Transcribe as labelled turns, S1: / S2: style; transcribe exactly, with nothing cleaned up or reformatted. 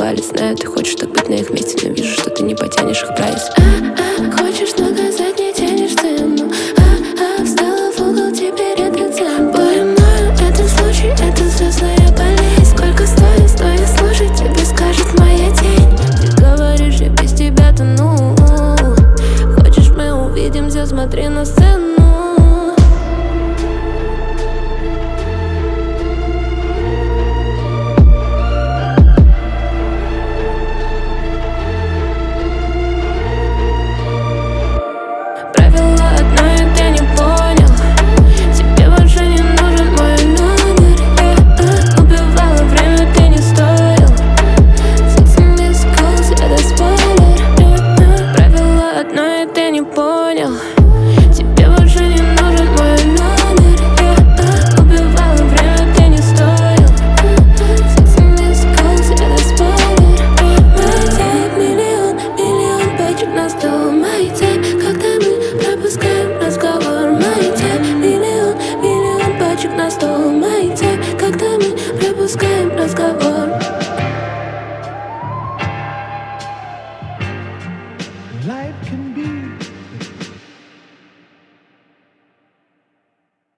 S1: палец. Знаю, ты хочешь так быть на их месте, но вижу, что ты не потянешь их прайс. А-а, хочешь наказать, не тянешь цену. А-а, встала в угол, теперь это цен. Более мною это случай, это звездная болезнь. Сколько стою, стою, слушай, тебе скажет моя тень. Ты говоришь, я без тебя тону. Хочешь, мы увидимся, смотри на сцену. Тебе больше не нужен мой номер. Я убивала время, ты не стоил. Six missed calls, это спойлер. Моя тайп, миллион, миллион пачек на стол. Моя тайп, когда мы пропускаем разговор. Моя тайп, миллион, миллион пачек на стол. Моя тайп, когда мы пропускаем разговор.
S2: Life can